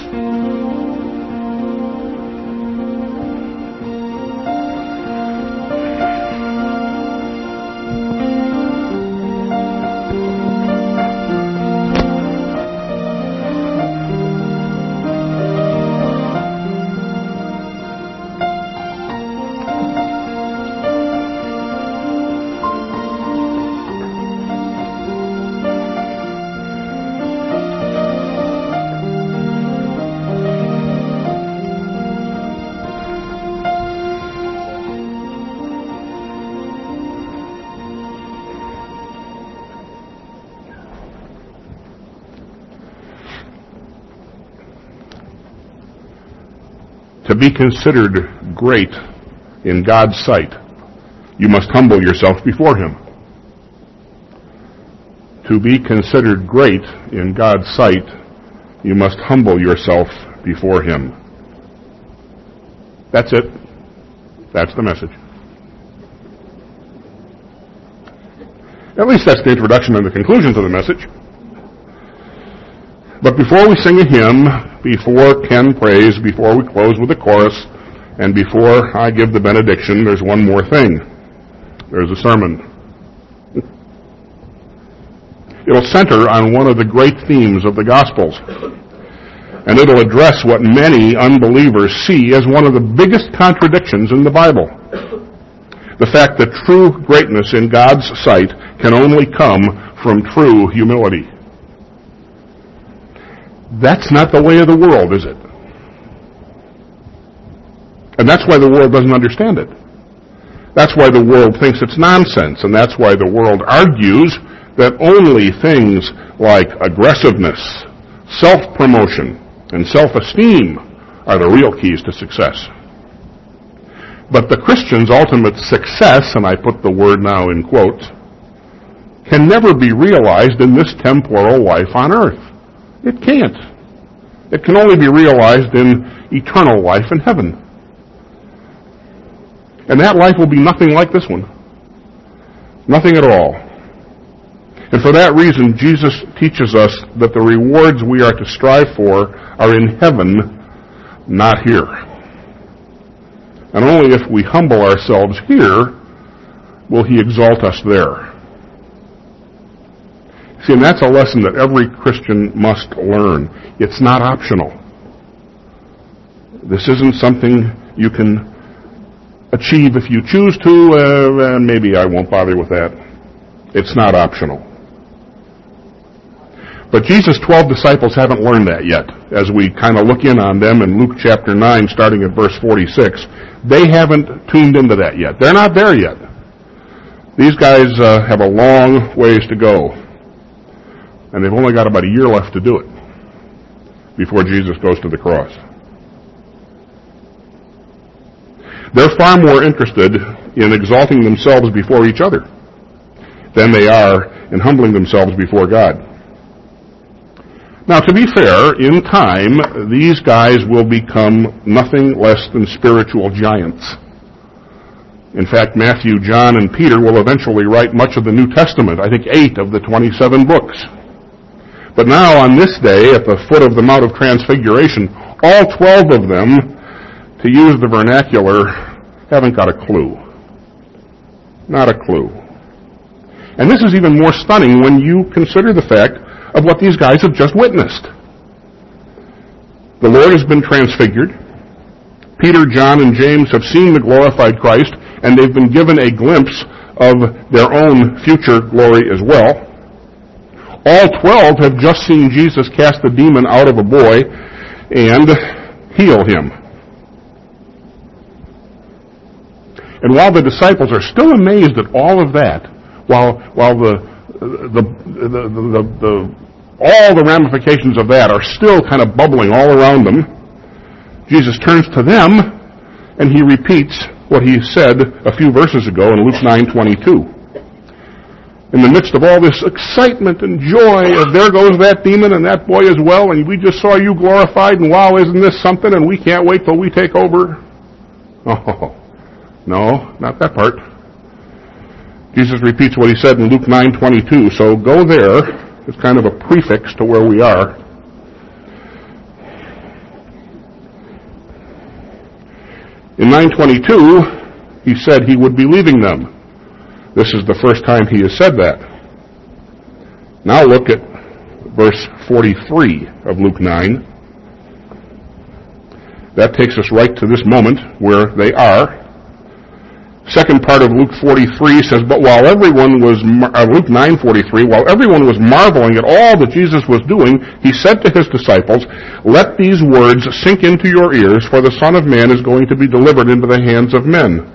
To be considered great in God's sight, you must humble yourself before Him. To be considered great in God's sight, you must humble yourself before Him. That's it. That's the message. At least that's the introduction and the conclusion to the message. But before we sing a hymn, before Ken prays, before we close with the chorus, and before I give the benediction, there's one more thing. There's a sermon. It'll center on one of the great themes of the Gospels. And it'll address what many unbelievers see as one of the biggest contradictions in the Bible. The fact that true greatness in God's sight can only come from true humility. That's not the way of the world, is it? And that's why the world doesn't understand it. That's why the world thinks it's nonsense, and that's why the world argues that only things like aggressiveness, self-promotion, and self-esteem are the real keys to success. But the Christian's ultimate success, and I put the word now in quotes, can never be realized in this temporal life on earth. It can't. It can only be realized in eternal life in heaven. And that life will be nothing like this one. Nothing at all. And for that reason, Jesus teaches us that the rewards we are to strive for are in heaven, not here. And only if we humble ourselves here will He exalt us there. See, and that's a lesson that every Christian must learn. It's not optional. This isn't something you can achieve if you choose to, and maybe I won't bother with that. It's not optional. But Jesus' 12 disciples haven't learned that yet. As we kind of look in on them in Luke chapter 9, starting at verse 46, they haven't tuned into that yet. They're not there yet. These guys have a long ways to go. And they've only got about a year left to do it before Jesus goes to the cross. They're far more interested in exalting themselves before each other than they are in humbling themselves before God. Now, to be fair, in time, these guys will become nothing less than spiritual giants. In fact, Matthew, John, and Peter will eventually write much of the New Testament, I think 8 of the 27 books. But now, on this day, at the foot of the Mount of Transfiguration, all 12 of them, to use the vernacular, haven't got a clue. Not a clue. And this is even more stunning when you consider the fact of what these guys have just witnessed. The Lord has been transfigured. Peter, John, and James have seen the glorified Christ, and they've been given a glimpse of their own future glory as well. All 12 have just seen Jesus cast the demon out of a boy and heal him. And while the disciples are still amazed at all of that, while all the ramifications of that are still kind of bubbling all around them, Jesus turns to them and He repeats what He said a few verses ago in Luke 9:22. In the midst of all this excitement and joy of there goes that demon and that boy as well, and we just saw you glorified, and wow, isn't this something, and we can't wait till we take over. Oh, no, not that part. Jesus repeats what He said in Luke 9:22, so go there. It's kind of a prefix to where we are. In 9:22, he said he would be leaving them. This is the first time he has said that. Now look at verse 43 of Luke 9. That takes us right to this moment where they are. Second part of Luke 43 says, but while everyone was, Luke 9:43, while everyone was marveling at all that Jesus was doing, he said to his disciples, let these words sink into your ears, for the Son of Man is going to be delivered into the hands of men.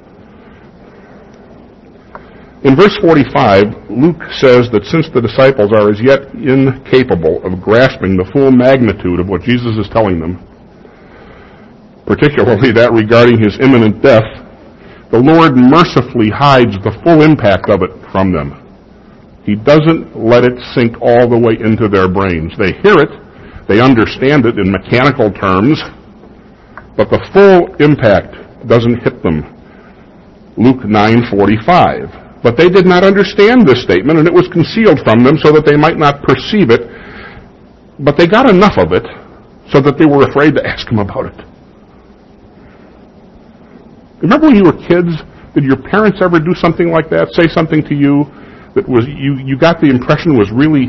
In verse 45, Luke says that since the disciples are as yet incapable of grasping the full magnitude of what Jesus is telling them, particularly that regarding his imminent death, the Lord mercifully hides the full impact of it from them. He doesn't let it sink all the way into their brains. They hear it, they understand it in mechanical terms, but the full impact doesn't hit them. Luke 9:45. But they did not understand this statement, and it was concealed from them so that they might not perceive it. But they got enough of it so that they were afraid to ask him about it. Remember when you were kids, did your parents ever do something like that? Say something to you that was you got the impression was really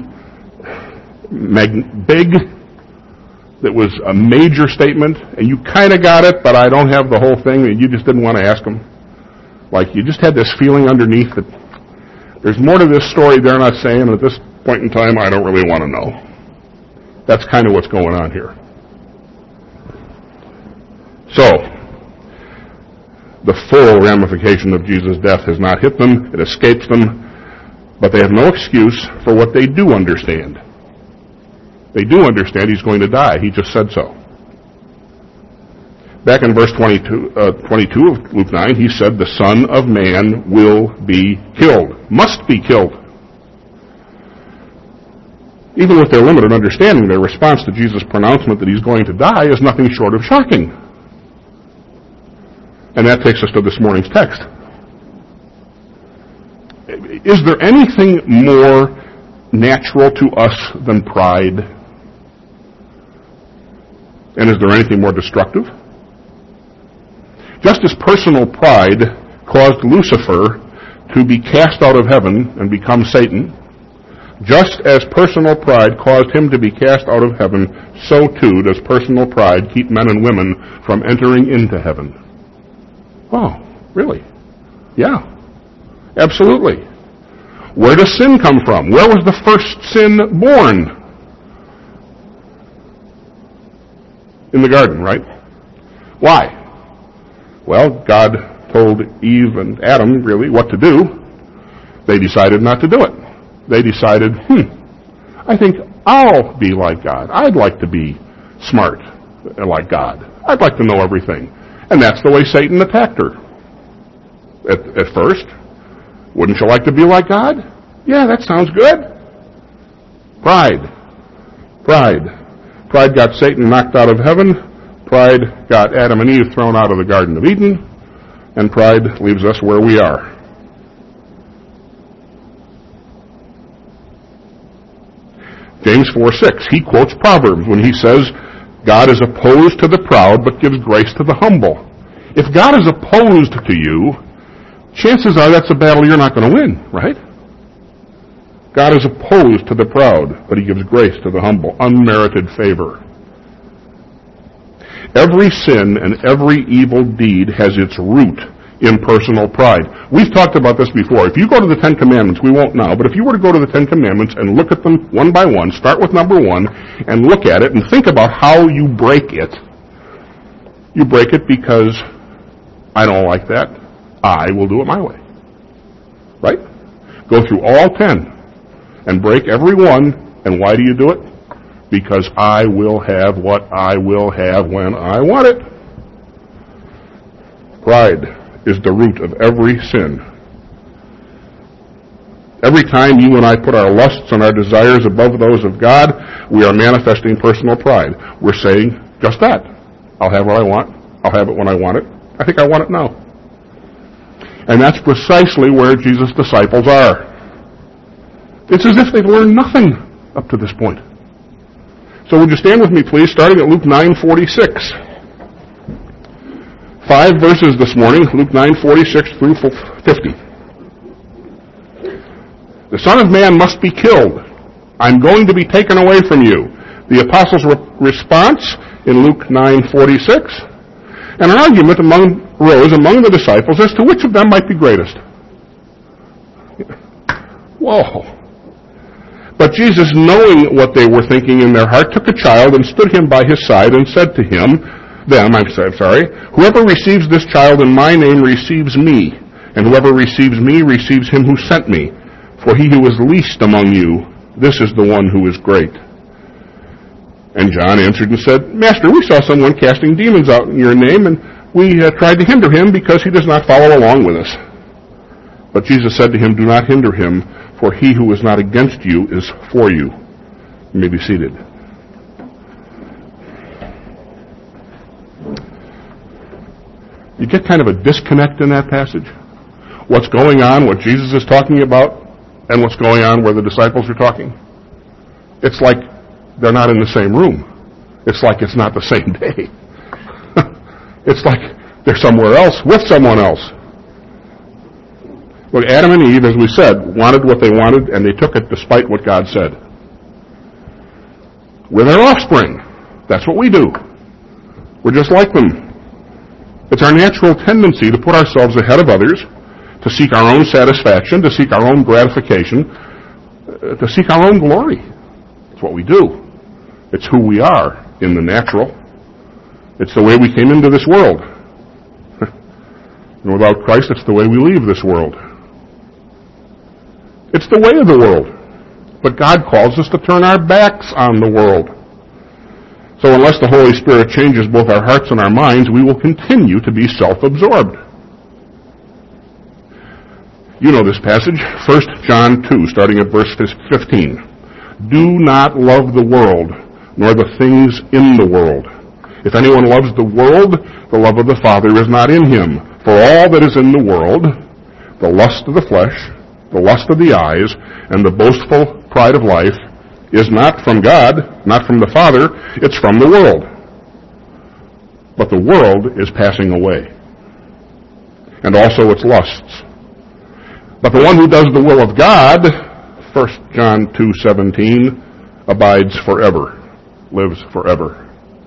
big, that was a major statement, and you kind of got it, but I don't have the whole thing, and you just didn't want to ask them? Like you just had this feeling underneath that there's more to this story they're not saying, and at this point in time, I don't really want to know. That's kind of what's going on here. So, the full ramification of Jesus' death has not hit them, it escapes them, but they have no excuse for what they do understand. They do understand he's going to die. He just said so. Back in verse 22 of Luke 9, he said, the Son of Man will be killed, must be killed. Even with their limited understanding, their response to Jesus' pronouncement that he's going to die is nothing short of shocking. And that takes us to this morning's text. Is there anything more natural to us than pride? And is there anything more destructive? Just as personal pride caused Lucifer to be cast out of heaven and become Satan, just as personal pride caused him to be cast out of heaven, so too does personal pride keep men and women from entering into heaven. Oh, really? Yeah, absolutely. Where does sin come from? Where was the first sin born? In the garden, right? Why? Well, God told Eve and Adam, really, what to do. They decided not to do it. They decided, I think I'll be like God. I'd like to be smart like God. I'd like to know everything. And that's the way Satan attacked her. At first, wouldn't you like to be like God? Yeah, that sounds good. Pride. Pride got Satan knocked out of heaven. Pride got Adam and Eve thrown out of the Garden of Eden. And pride leaves us where we are. James 4:6, he quotes Proverbs when he says, God is opposed to the proud, but gives grace to the humble. If God is opposed to you, chances are that's a battle you're not going to win, right? God is opposed to the proud, but he gives grace to the humble. Unmerited favor. Every sin and every evil deed has its root in personal pride. We've talked about this before. If you go to the Ten Commandments, we won't now, but if you were to go to the Ten Commandments and look at them one by one, start with number 1, and look at it and think about how you break it. You break it because I don't like that. I will do it my way. Right? Go through all 10 and break every one, and why do you do it? Because I will have what I will have when I want it. Pride is the root of every sin. Every time you and I put our lusts and our desires above those of God, we are manifesting personal pride. We're saying just that. I'll have what I want. I'll have it when I want it. I think I want it now. And that's precisely where Jesus' disciples are. It's as if they've learned nothing up to this point. So would you stand with me, please, starting at Luke 9:46. 5 verses this morning, Luke 9:46 through 50. The Son of Man must be killed. I'm going to be taken away from you. The apostles' response in Luke 9:46. And an argument arose among the disciples as to which of them might be greatest. Whoa. But Jesus, knowing what they were thinking in their heart, took a child and stood him by his side and said to whoever receives this child in my name receives me, and whoever receives me receives him who sent me. For he who is least among you, this is the one who is great. And John answered and said, Master, we saw someone casting demons out in your name, and we tried to hinder him because he does not follow along with us. But Jesus said to him, do not hinder him, for he who is not against you is for you. You may be seated. You get kind of a disconnect in that passage. What's going on, what Jesus is talking about, and what's going on where the disciples are talking. It's like they're not in the same room. It's like it's not the same day. It's like they're somewhere else with someone else. Look, Adam and Eve, as we said, wanted what they wanted, and they took it despite what God said. We're their offspring. That's what we do. We're just like them. It's our natural tendency to put ourselves ahead of others, to seek our own satisfaction, to seek our own gratification, to seek our own glory. It's what we do. It's who we are in the natural. It's the way we came into this world. And without Christ, it's the way we leave this world. It's the way of the world. But God calls us to turn our backs on the world. So unless the Holy Spirit changes both our hearts and our minds, we will continue to be self-absorbed. You know this passage, 1 John 2, starting at verse 15. Do not love the world, nor the things in the world. If anyone loves the world, the love of the Father is not in him. For all that is in the world, the lust of the flesh, the lust of the eyes, and the boastful pride of life, is not from God, not from the Father, it's from the world. But the world is passing away, and also its lusts. But the one who does the will of God, 1 John 2:17, abides forever, lives forever.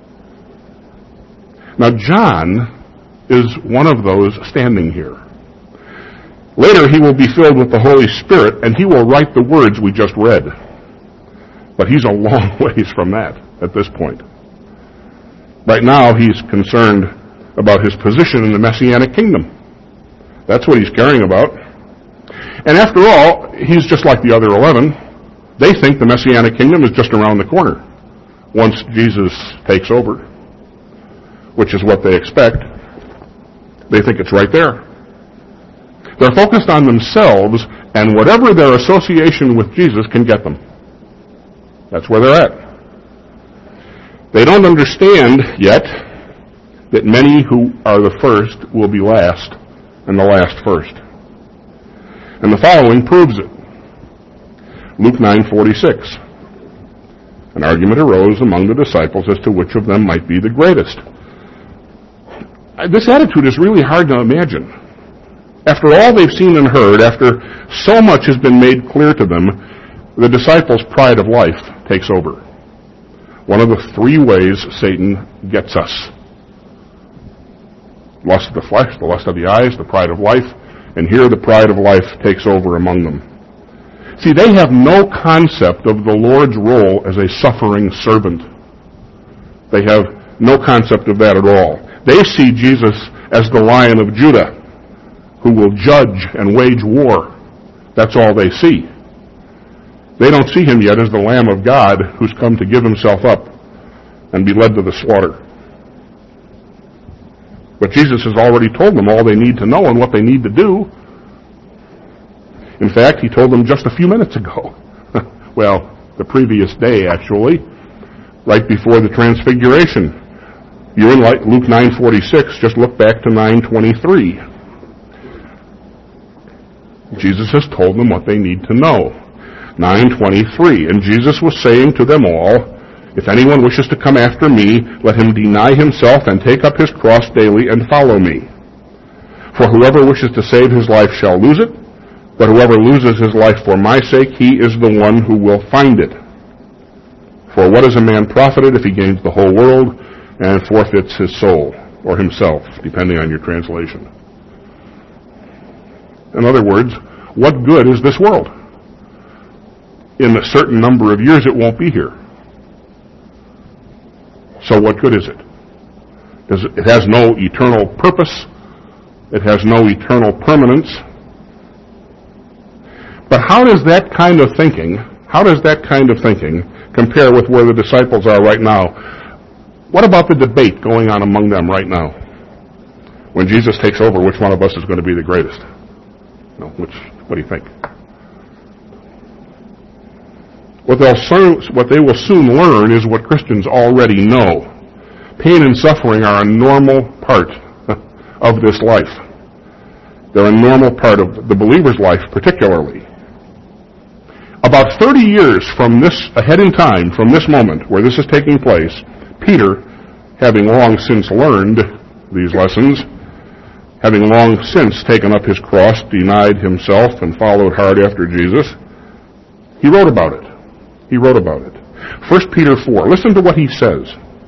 Now John is one of those standing here. Later he will be filled with the Holy Spirit, and he will write the words we just read. But he's a long ways from that at this point. Right now he's concerned about his position in the Messianic kingdom. That's what he's caring about. And after all, he's just like the other 11. They think the Messianic kingdom is just around the corner once Jesus takes over, which is what they expect. They think it's right there. They're focused on themselves and whatever their association with Jesus can get them. That's where they're at. They don't understand yet that many who are the first will be last, and the last first. And the following proves it. Luke 9:46. An argument arose among the disciples as to which of them might be the greatest. This attitude is really hard to imagine. After all they've seen and heard, after so much has been made clear to them, the disciples' pride of life takes over. One of the 3 ways Satan gets us. Lust of the flesh, the lust of the eyes, the pride of life, and here the pride of life takes over among them. See, they have no concept of the Lord's role as a suffering servant. They have no concept of that at all. They see Jesus as the Lion of Judah, who will judge and wage war. That's all they see. They don't see him yet as the Lamb of God who's come to give himself up and be led to the slaughter. But Jesus has already told them all they need to know and what they need to do. In fact, he told them just a few minutes ago. Well, the previous day, actually, right before the Transfiguration. You're in Luke 9:46, just look back to 9:23. Jesus has told them what they need to know. 9:23, and Jesus was saying to them all, If anyone wishes to come after me, let him deny himself and take up his cross daily and follow me. For whoever wishes to save his life shall lose it, but whoever loses his life for my sake, he is the one who will find it. For what is a man profited if he gains the whole world and forfeits his soul, or himself, depending on your translation? In other words, what good is this world? In a certain number of years, it won't be here. So what good is it? It has no eternal purpose. It has no eternal permanence. But how does that kind of thinking compare with where the disciples are right now? What about the debate going on among them right now? When Jesus takes over, which one of us is going to be the greatest? What do you think? What they will soon learn is what Christians already know. Pain and suffering are a normal part of this life. They're a normal part of the believer's life, particularly. About 30 years from this, ahead in time, from this moment where this is taking place, Peter, having long since learned these lessons, having long since taken up his cross, denied himself, and followed hard after Jesus, he wrote about it. 1 Peter 4. Listen to what he says.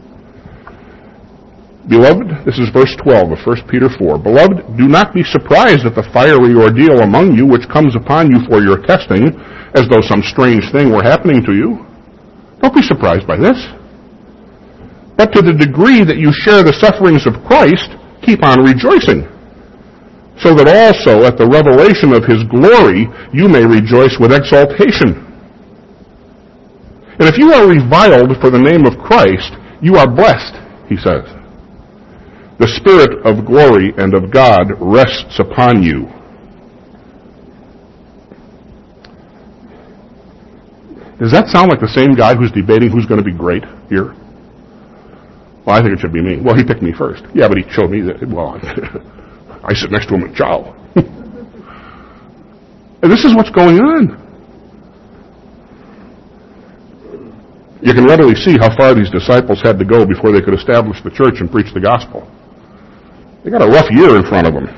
Beloved, this is verse 12 of 1 Peter 4. Beloved, do not be surprised at the fiery ordeal among you which comes upon you for your testing, as though some strange thing were happening to you. Don't be surprised by this. But to the degree that you share the sufferings of Christ, keep on rejoicing, so that also at the revelation of his glory you may rejoice with exultation. And if you are reviled for the name of Christ, you are blessed, he says. The Spirit of glory and of God rests upon you. Does that sound like the same guy who's debating who's going to be great here? Well, I think it should be me. Well, he picked me first. Yeah, but he showed me that, well, I sit next to him at chow. And this is what's going on. You can readily see how far these disciples had to go before they could establish the church and preach the gospel. They got a rough year in front of them.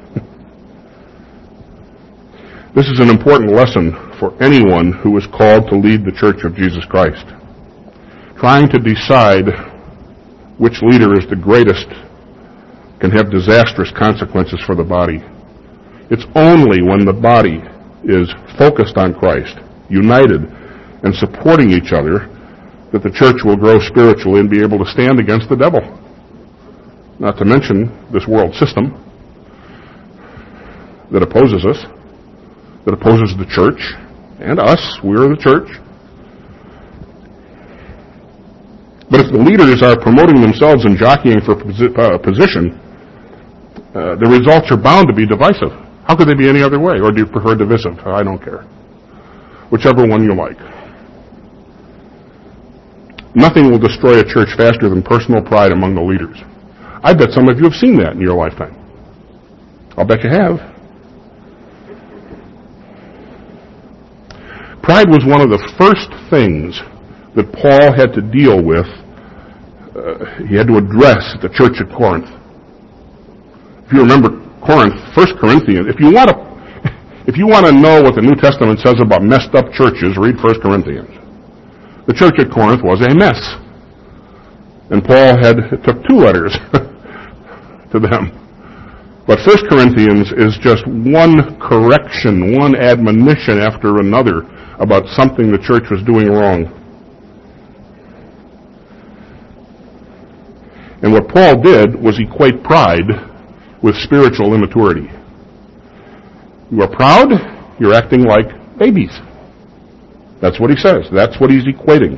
This is an important lesson for anyone who is called to lead the Church of Jesus Christ. Trying to decide which leader is the greatest can have disastrous consequences for the body. It's only when the body is focused on Christ, united, and supporting each other that the church will grow spiritually and be able to stand against the devil. Not to mention this world system that opposes us, that opposes the church and us. We're the church. But if the leaders are promoting themselves and jockeying for position, the results are bound to be divisive. How could they be any other way? Or do you prefer divisive? I don't care. Whichever one you like. Nothing will destroy a church faster than personal pride among the leaders. I bet some of you have seen that in your lifetime. I'll bet you have. Pride was one of the first things that Paul had to deal with. He had to address the church at Corinth. If you remember Corinth, 1 Corinthians, if you want to know what the New Testament says about messed up churches, read 1 Corinthians. The church at Corinth was a mess. And Paul took 2 letters to them. But 1 Corinthians is just one correction, one admonition after another about something the church was doing wrong. And what Paul did was equate pride with spiritual immaturity. You are proud, you're acting like babies. That's what he says. That's what he's equating.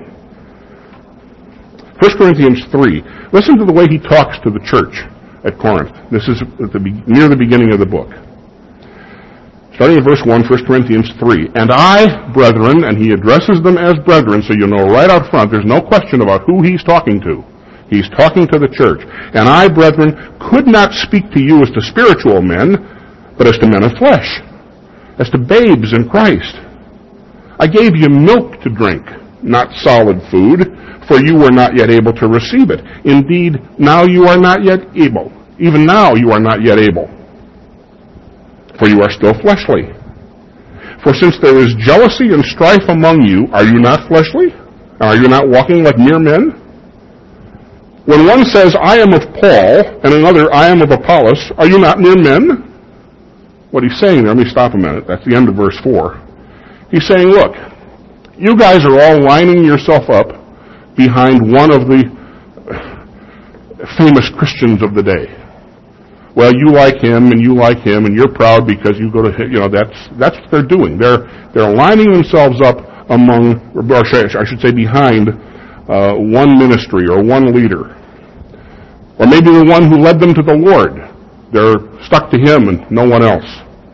1 Corinthians 3. Listen to the way he talks to the church at Corinth. This is near the beginning of the book. Starting in verse 1, 1 Corinthians 3. And I, brethren, and he addresses them as brethren, so you know right out front, there's no question about who he's talking to. He's talking to the church. And I, brethren, could not speak to you as to spiritual men, but as to men of flesh, as to babes in Christ. I gave you milk to drink, not solid food, for you were not yet able to receive it. Indeed, now you are not yet able. Even now you are not yet able. For you are still fleshly. For since there is jealousy and strife among you, are you not fleshly? Are you not walking like mere men? When one says, I am of Paul, and another, I am of Apollos, are you not mere men? What he's saying there, let me stop a minute. That's the end of verse 4. He's saying, look, you guys are all lining yourself up behind one of the famous Christians of the day. Well, you like him, and you like him, and you're proud because you go to, that's what they're doing. They're lining themselves up among, or I should say behind, one ministry or one leader. Or maybe the one who led them to the Lord. They're stuck to him and no one else.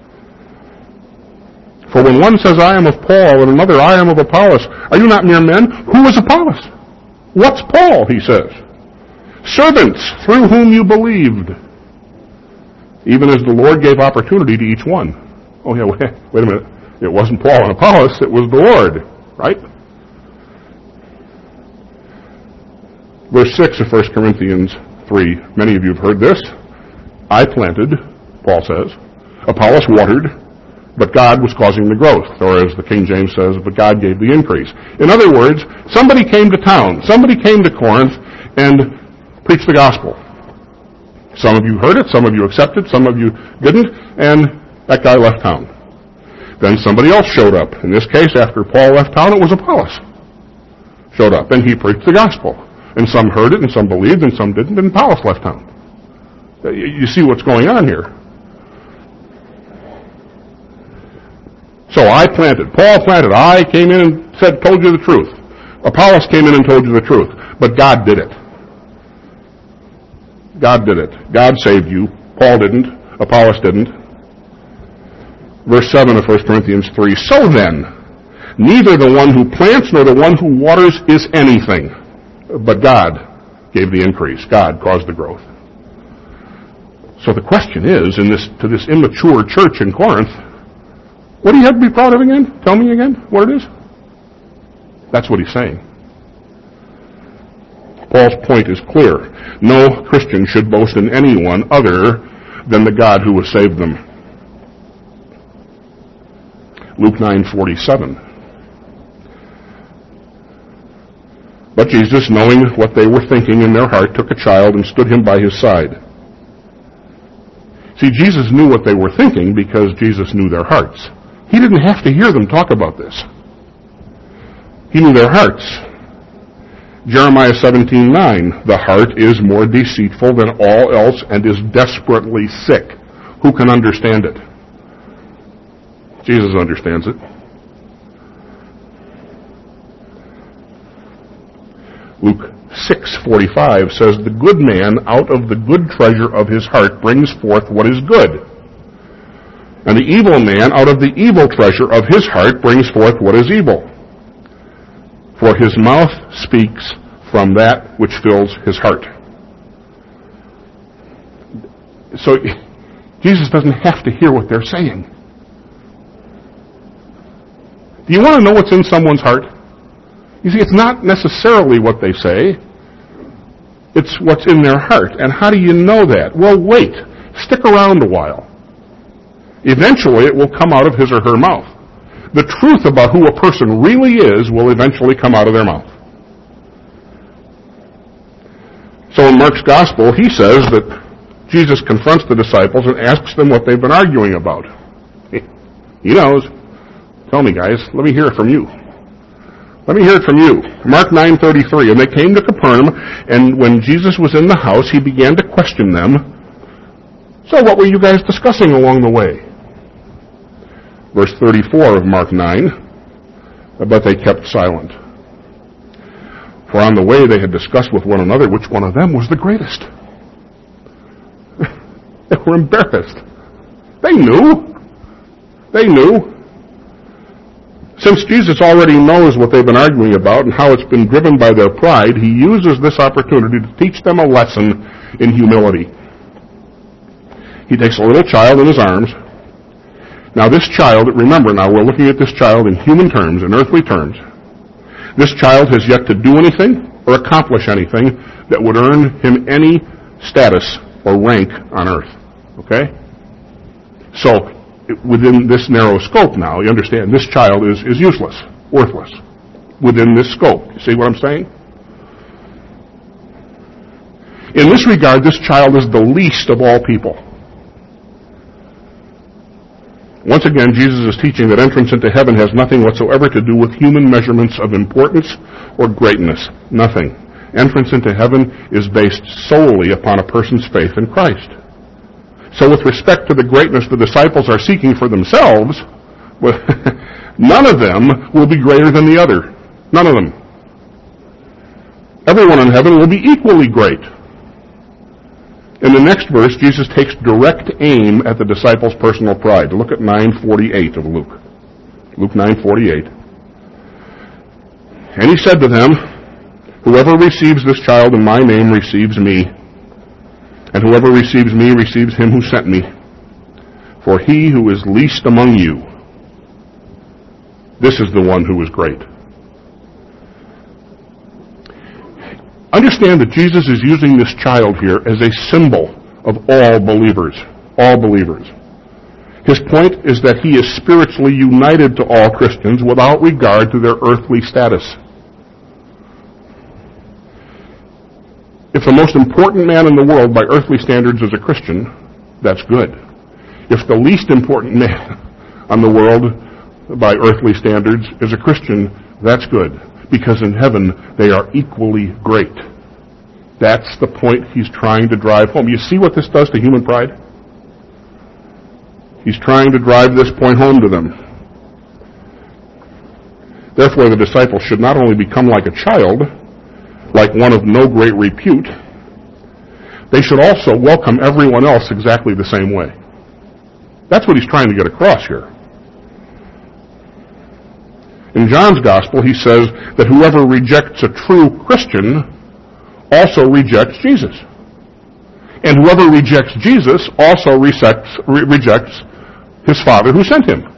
For when one says, I am of Paul, and another, I am of Apollos, are you not mere men? Who is Apollos? What's Paul, he says? Servants through whom you believed, even as the Lord gave opportunity to each one. Oh yeah, wait a minute. It wasn't Paul and Apollos, it was the Lord, right? Verse 6 of 1 Corinthians 3. Many of you have heard this. I planted, Paul says. Apollos watered, but God was causing the growth. Or as the King James says, but God gave the increase. In other words, somebody came to town. Somebody came to Corinth and preached the gospel. Some of you heard it, some of you accepted, some of you didn't, and that guy left town. Then somebody else showed up. In this case, after Paul left town, it was Apollos. Showed up, and he preached the gospel. And some heard it, and some believed, and some didn't, and Apollos left town. You see what's going on here. So I planted. Paul planted. I came in and told you the truth. Apollos came in and told you the truth. But God did it. God did it. God saved you. Paul didn't. Apollos didn't. Verse 7 of 1 Corinthians 3. So then, neither the one who plants nor the one who waters is anything, but God gave the increase. God caused the growth. So the question is, to this immature church in Corinth, what do you have to be proud of again? Tell me again what it is. That's what he's saying. Paul's point is clear. No Christian should boast in anyone other than the God who has saved them. Luke 9:47. But Jesus, knowing what they were thinking in their heart, took a child and stood him by his side. See, Jesus knew what they were thinking because Jesus knew their hearts. He didn't have to hear them talk about this. He knew their hearts. Jeremiah 17:9, the heart is more deceitful than all else and is desperately sick. Who can understand it? Jesus understands it. Luke 6:45 says, the good man out of the good treasure of his heart brings forth what is good. And the evil man out of the evil treasure of his heart brings forth what is evil. For his mouth speaks from that which fills his heart. So Jesus doesn't have to hear what they're saying. Do you want to know what's in someone's heart? You see, it's not necessarily what they say. It's what's in their heart. And how do you know that? Well, wait. Stick around a while. Eventually, it will come out of his or her mouth. The truth about who a person really is will eventually come out of their mouth. So in Mark's Gospel, he says that Jesus confronts the disciples and asks them what they've been arguing about. He knows. Tell me, guys. Let me hear it from you. Let me hear it from you. Mark 9:33. And they came to Capernaum, and when Jesus was in the house, he began to question them. So what were you guys discussing along the way? Verse 34 of Mark 9. But they kept silent. For on the way they had discussed with one another which one of them was the greatest. They were embarrassed. They knew. They knew. Since Jesus already knows what they've been arguing about and how it's been driven by their pride, he uses this opportunity to teach them a lesson in humility. He takes a little child in his arms. Now this child, remember now, we're looking at this child in human terms, in earthly terms. This child has yet to do anything or accomplish anything that would earn him any status or rank on earth. Okay? So, within this narrow scope now, you understand, this child is useless, worthless, within this scope. You see what I'm saying? In this regard, this child is the least of all people. Once again, Jesus is teaching that entrance into heaven has nothing whatsoever to do with human measurements of importance or greatness. Nothing. Entrance into heaven is based solely upon a person's faith in Christ. So with respect to the greatness the disciples are seeking for themselves, well, none of them will be greater than the other. None of them. Everyone in heaven will be equally great. In the next verse, Jesus takes direct aim at the disciples' personal pride. Look at 9:48 of Luke. Luke 9:48. And he said to them, "Whoever receives this child in my name receives me, and whoever receives me receives him who sent me. For he who is least among you, this is the one who is great." Understand that Jesus is using this child here as a symbol of all believers. All believers. His point is that he is spiritually united to all Christians without regard to their earthly status. If the most important man in the world by earthly standards is a Christian, that's good. If the least important man on the world by earthly standards is a Christian, that's good. Because in heaven, they are equally great. That's the point he's trying to drive home. You see what this does to human pride? He's trying to drive this point home to them. Therefore, the disciples should not only become like a child, like one of no great repute, they should also welcome everyone else exactly the same way. That's what he's trying to get across here. In John's Gospel, he says that whoever rejects a true Christian also rejects Jesus. And whoever rejects Jesus also rejects his Father who sent him.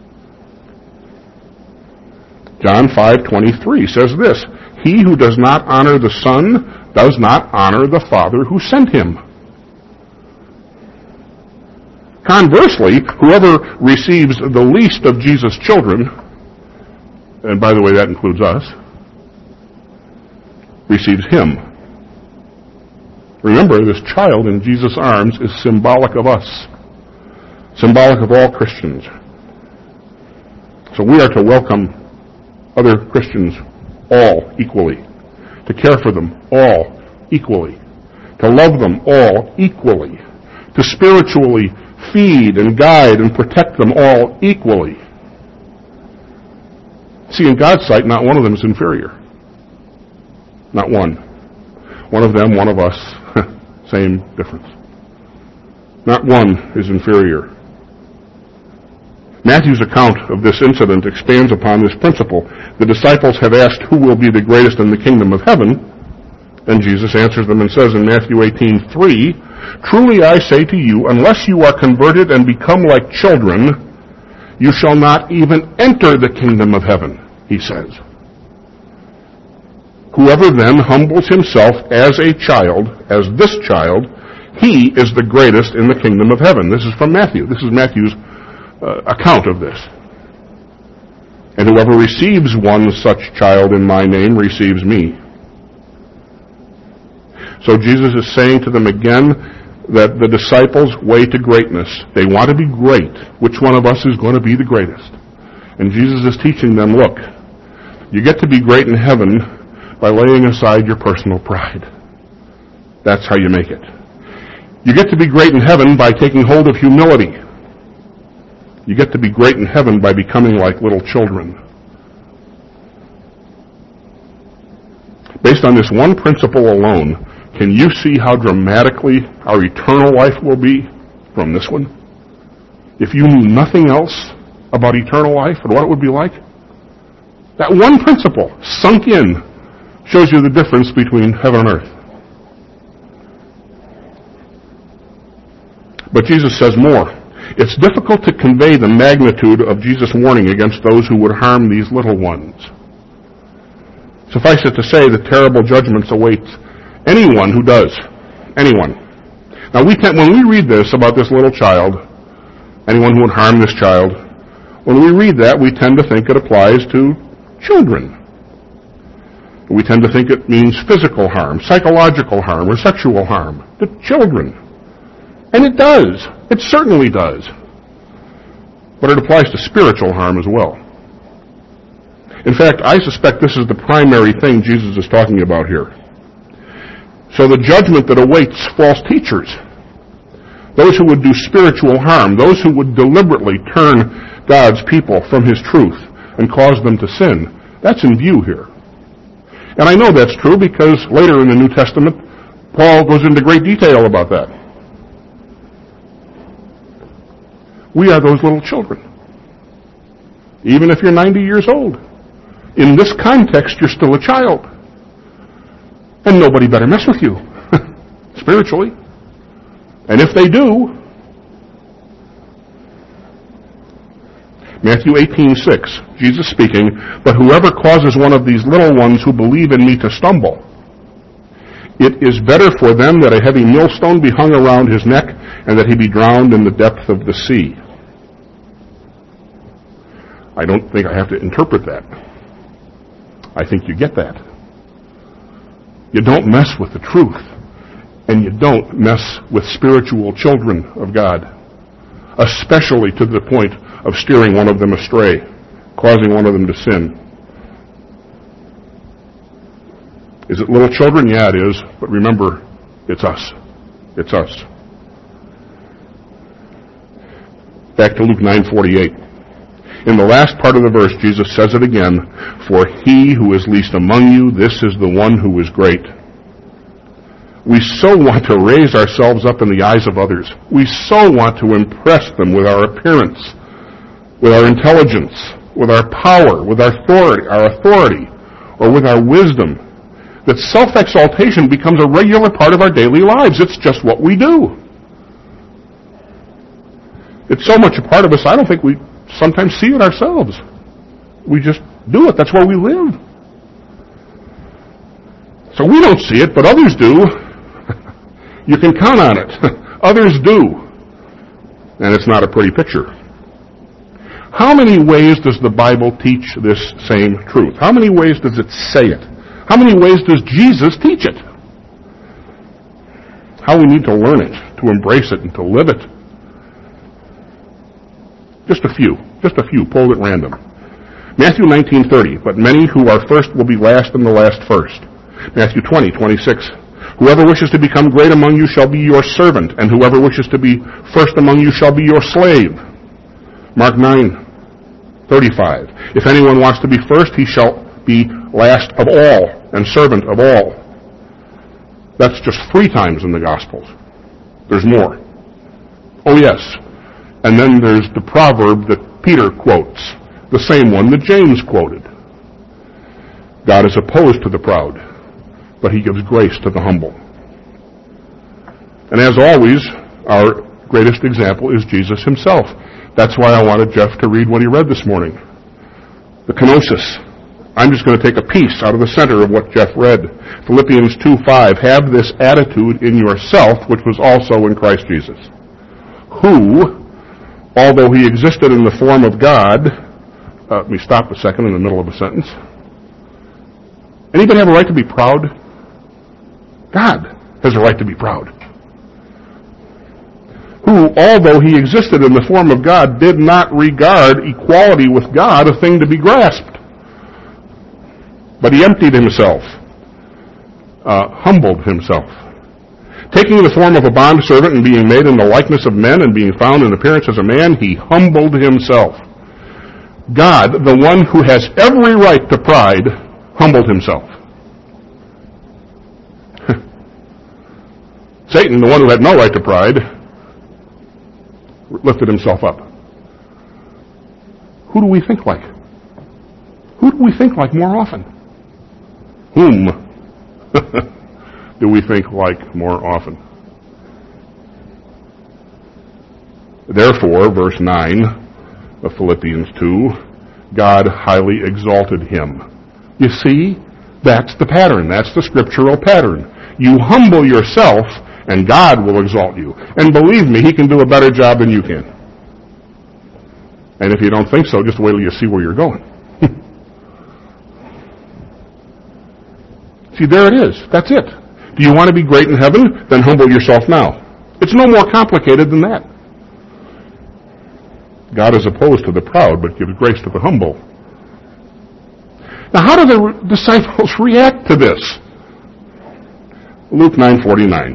John 5:23 says this, "He who does not honor the Son does not honor the Father who sent him." Conversely, whoever receives the least of Jesus' children, and by the way, that includes us, receives him. Remember, this child in Jesus' arms is symbolic of us, symbolic of all Christians. So we are to welcome other Christians all equally, to care for them all equally, to love them all equally, to spiritually feed and guide and protect them all equally. See, in God's sight, not one of them is inferior. Not one. One of them, one of us, same difference. Not one is inferior. Matthew's account of this incident expands upon this principle. The disciples have asked who will be the greatest in the kingdom of heaven, and Jesus answers them and says in Matthew 18:3, "Truly I say to you, unless you are converted and become like children, you shall not even enter the kingdom of heaven," he says. "Whoever then humbles himself as a child, as this child, he is the greatest in the kingdom of heaven." This is from Matthew. This is Matthew's account of this. "And whoever receives one such child in my name receives me." So Jesus is saying to them again that the disciples' way to greatness, they want to be great. Which one of us is going to be the greatest? And Jesus is teaching them, look, you get to be great in heaven by laying aside your personal pride. That's how you make it. You get to be great in heaven by taking hold of humility. You get to be great in heaven by becoming like little children. Based on this one principle alone, can you see how dramatically our eternal life will be from this one? If you knew nothing else about eternal life and what it would be like, that one principle sunk in shows you the difference between heaven and earth. But Jesus says more. It's difficult to convey the magnitude of Jesus' warning against those who would harm these little ones. Suffice it to say that terrible judgments await anyone who does. Anyone. Now, when we read this about this little child, anyone who would harm this child, when we read that, we tend to think it applies to children. We tend to think it means physical harm, psychological harm, or sexual harm to children. And it does. It certainly does. But it applies to spiritual harm as well. In fact, I suspect this is the primary thing Jesus is talking about here. So the judgment that awaits false teachers, those who would do spiritual harm, those who would deliberately turn God's people from His truth and cause them to sin, that's in view here. And I know that's true because later in the New Testament, Paul goes into great detail about that. We are those little children. Even if you're 90 years old. In this context, you're still a child. And nobody better mess with you, spiritually. And if they do, Matthew 18:6, Jesus speaking, "But whoever causes one of these little ones who believe in me to stumble, it is better for them that a heavy millstone be hung around his neck and that he be drowned in the depth of the sea." I don't think I have to interpret that. I think you get that. You don't mess with the truth, and you don't mess with spiritual children of God, especially to the point of steering one of them astray, causing one of them to sin. Is it little children? Yeah, it is. But remember, it's us. It's us. Back to Luke 9:48. In the last part of the verse, Jesus says it again, "For he who is least among you, this is the one who is great." We so want to raise ourselves up in the eyes of others. We so want to impress them with our appearance, with our intelligence, with our power, with our authority, or with our wisdom, that self-exaltation becomes a regular part of our daily lives. It's just what we do. It's so much a part of us, I don't think we sometimes see it ourselves. We just do it. That's where we live. So we don't see it, but others do. You can count on it. Others do. And it's not a pretty picture. How many ways does the Bible teach this same truth? How many ways does it say it? How many ways does Jesus teach it? How we need to learn it, to embrace it, and to live it. Just a few, pulled at random. Matthew 19:30, "But many who are first will be last and the last first." Matthew 20:26, "Whoever wishes to become great among you shall be your servant, and whoever wishes to be first among you shall be your slave." Mark 9:35, "If anyone wants to be first, he shall be last of all and servant of all." That's just 3 times in the Gospels. There's more. Oh yes. And then there's the proverb that Peter quotes, the same one that James quoted. God is opposed to the proud, but He gives grace to the humble. And as always, our greatest example is Jesus Himself. That's why I wanted Jeff to read what he read this morning. The kenosis. I'm just going to take a piece out of the center of what Jeff read. Philippians 2:5, "Have this attitude in yourself, which was also in Christ Jesus, who, although He existed in the form of God..." Let me stop a second in the middle of a sentence. Anybody have a right to be proud? God has a right to be proud. "Who, although He existed in the form of God, did not regard equality with God a thing to be grasped. But He emptied Himself, humbled Himself. Taking the form of a bondservant and being made in the likeness of men and being found in appearance as a man, He humbled Himself." God, the one who has every right to pride, humbled Himself. Satan, the one who had no right to pride, lifted himself up. Who do we think like? Who do we think like more often? Whom do we think like more often? Therefore, verse 9 of Philippians 2, "God highly exalted Him." You see, That's the pattern. That's the scriptural pattern. You humble yourself, and God will exalt you. And believe me, He can do a better job than you can. And if you don't think so, just wait till you see where you're going. See, there it is. That's it. Do you want to be great in heaven? Then humble yourself now. It's no more complicated than that. God is opposed to the proud, but gives grace to the humble. Now, how do the disciples react to this? Luke 9:49.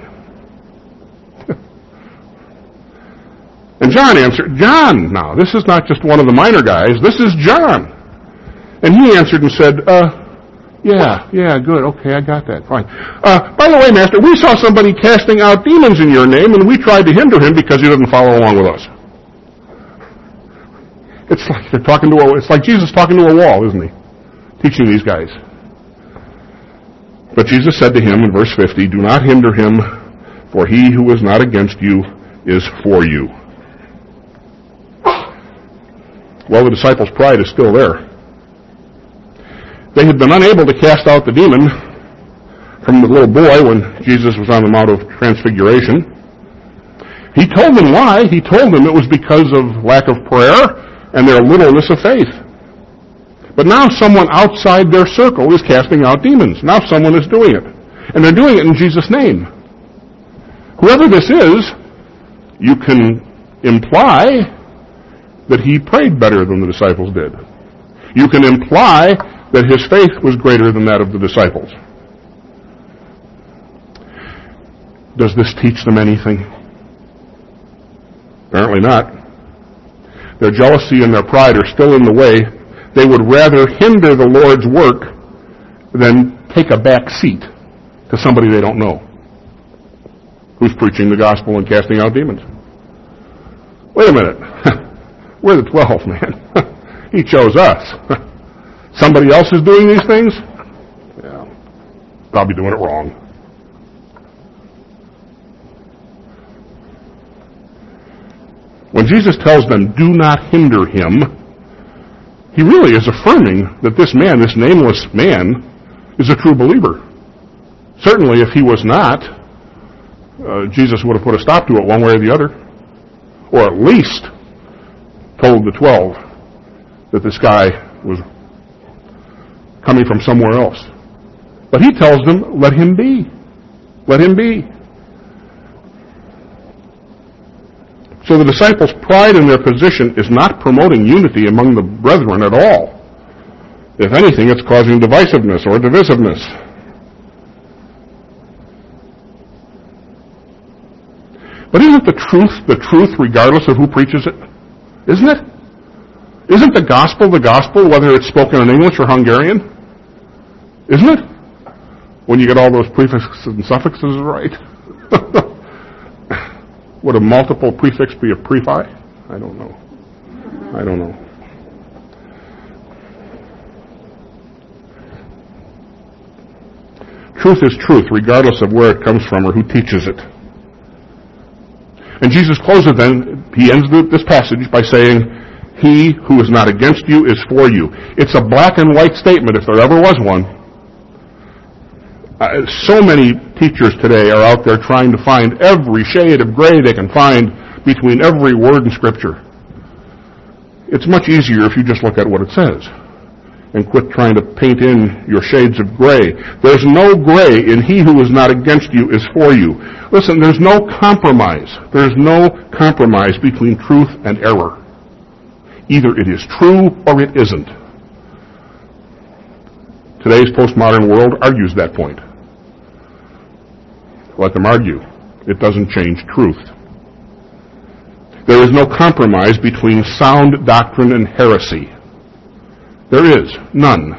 And John answered, John, now, this is not just one of the minor guys, this is John. And he answered and said, yeah, good, okay, I got that, fine. By the way, Master, we saw somebody casting out demons in your name, and we tried to hinder him because he didn't follow along with us. It's like Jesus talking to a wall, isn't he? Teaching these guys. But Jesus said to him in verse 50, do not hinder him, for he who is not against you is for you. Well, the disciples' pride is still there. They had been unable to cast out the demon from the little boy when Jesus was on the Mount of Transfiguration. He told them why. He told them it was because of lack of prayer and their littleness of faith. But now someone outside their circle is casting out demons. Now someone is doing it. And they're doing it in Jesus' name. Whoever this is, you can imply that he prayed better than the disciples did. You can imply that his faith was greater than that of the disciples. Does this teach them anything? Apparently not. Their jealousy and their pride are still in the way. They would rather hinder the Lord's work than take a back seat to somebody they don't know who's preaching the gospel and casting out demons. Wait a minute. We're the 12, man. He chose us. Somebody else is doing these things? Yeah. Probably doing it wrong. When Jesus tells them, do not hinder him, he really is affirming that this man, this nameless man, is a true believer. Certainly, if he was not, Jesus would have put a stop to it one way or the other. Or at least told the 12 that this guy was coming from somewhere else. But he tells them, let him be. Let him be. So the disciples' pride in their position is not promoting unity among the brethren at all. If anything, it's causing divisiveness or divisiveness. But isn't the truth regardless of who preaches it? Isn't it? Isn't the gospel, whether it's spoken in English or Hungarian? Isn't it? When you get all those prefixes and suffixes right. Would a multiple prefix be a prefi? I don't know. Truth is truth, regardless of where it comes from or who teaches it. And Jesus closes then, he ends this passage by saying, he who is not against you is for you. It's a black and white statement if there ever was one. So many teachers today are out there trying to find every shade of gray they can find between every word in Scripture. It's much easier if you just look at what it says and quit trying to paint in your shades of gray. There's no gray in he who is not against you is for you. Listen, there's no compromise. There's no compromise between truth and error. Either it is true or it isn't. Today's postmodern world argues that point. Let them argue. It doesn't change truth. There is no compromise between sound doctrine and heresy. There is none.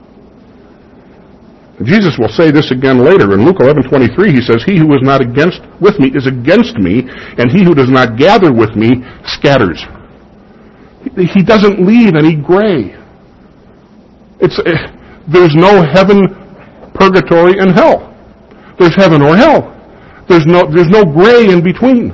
Jesus will say this again later. In Luke 11:23, he says, he who is not with me is against me, and he who does not gather with me scatters. He doesn't leave any gray. There's no heaven, purgatory, and hell. There's heaven or hell. There's no gray in between.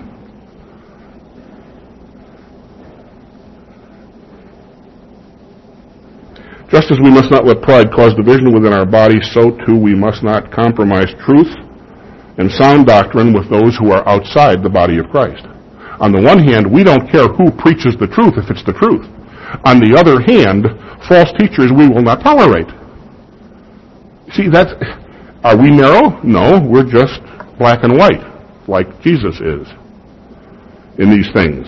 Just as we must not let pride cause division within our body, so too we must not compromise truth and sound doctrine with those who are outside the body of Christ. On the one hand, we don't care who preaches the truth if it's the truth. On the other hand, false teachers we will not tolerate. See, are we narrow? No, we're just black and white, like Jesus is in these things.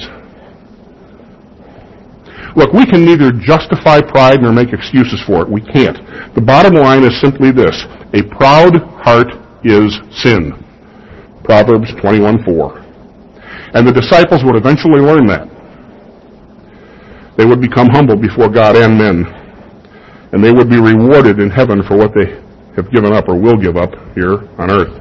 Look, we can neither justify pride nor make excuses for it. We can't. The bottom line is simply this: a proud heart is sin. Proverbs 21:4. And the disciples would eventually learn that. They would become humble before God and men, and they would be rewarded in heaven for what they have given up or will give up here on earth.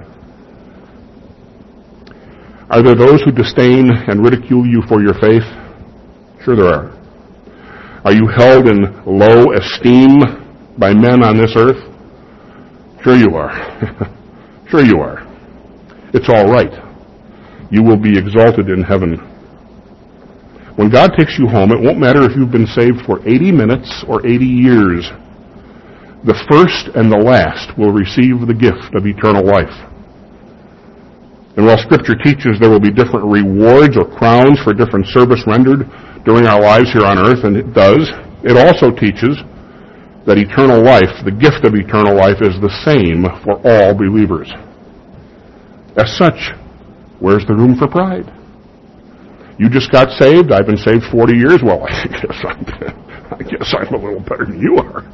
Are there those who disdain and ridicule you for your faith? Sure there are. Are you held in low esteem by men on this earth? Sure you are. Sure you are. It's all right. You will be exalted in heaven. When God takes you home, it won't matter if you've been saved for 80 minutes or 80 years. The first and the last will receive the gift of eternal life. And while Scripture teaches there will be different rewards or crowns for different service rendered during our lives here on earth, and it does, it also teaches that eternal life, the gift of eternal life, is the same for all believers. As such, where's the room for pride? You just got saved. I've been saved 40 years. Well, I guess I'm a little better than you are.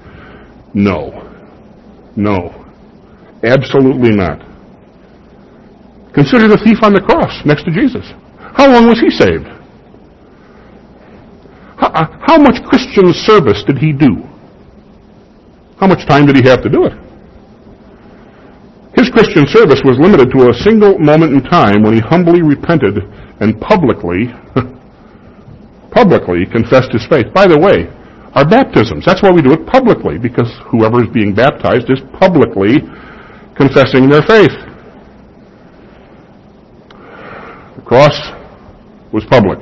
No. Absolutely not. Consider the thief on the cross next to Jesus. How long was he saved? How much Christian service did he do? How much time did he have to do it? His Christian service was limited to a single moment in time when he humbly repented and publicly confessed his faith. By the way, our baptisms, that's why we do it publicly, because whoever is being baptized is publicly confessing their faith. The cross was public.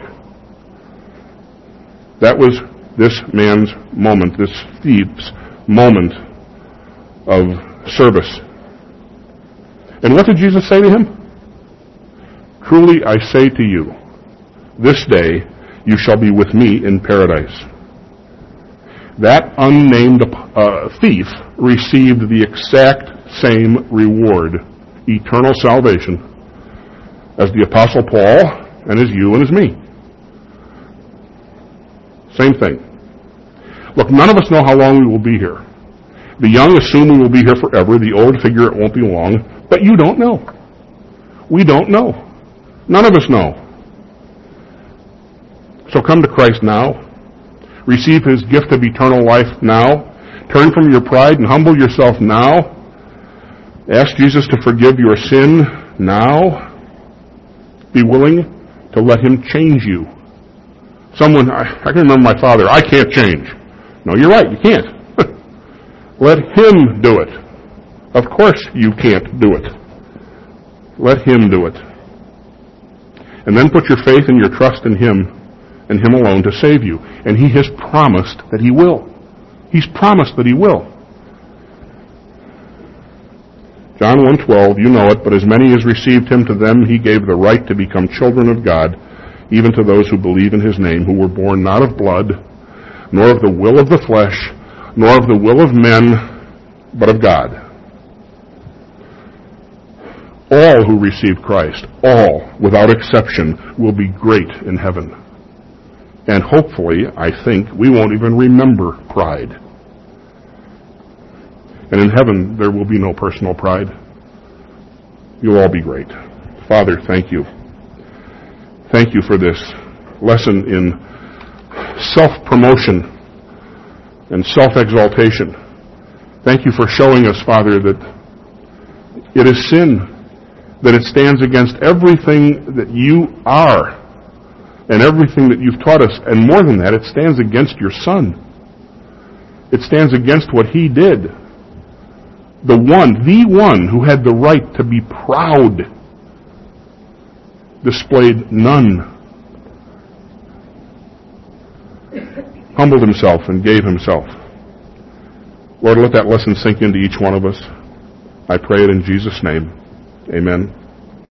That was this man's moment, this thief's moment of service. And what did Jesus say to him? Truly I say to you, this day you shall be with me in paradise. That unnamed thief received the exact same reward, eternal salvation, as the Apostle Paul and as you and as me. Same thing. Look, none of us know how long we will be here. The young assume we will be here forever. The old figure it won't be long. But you don't know. We don't know. None of us know. So come to Christ now. Receive His gift of eternal life now. Turn from your pride and humble yourself now. Ask Jesus to forgive your sin now. Be willing to let Him change you. I can remember my father, I can't change. No, you're right, you can't. Let Him do it. Of course you can't do it. Let Him do it. And then put your faith and your trust in Him and Him alone to save you. And He has promised that He will. He's promised that He will. John 1:12, you know it, but as many as received Him, to them He gave the right to become children of God, even to those who believe in His name, who were born not of blood, nor of the will of the flesh, nor of the will of men, but of God. All who receive Christ, all, without exception, will be great in heaven. And hopefully, I think, we won't even remember pride. And in heaven, there will be no personal pride. You'll all be great. Father, thank you. Thank you for this lesson in self-promotion and self-exaltation. Thank you for showing us, Father, that it is sin, that it stands against everything that you are and everything that you've taught us. And more than that, it stands against your Son. It stands against what He did. The one who had the right to be proud, displayed none. Humbled Himself and gave Himself. Lord, let that lesson sink into each one of us. I pray it in Jesus' name. Amen.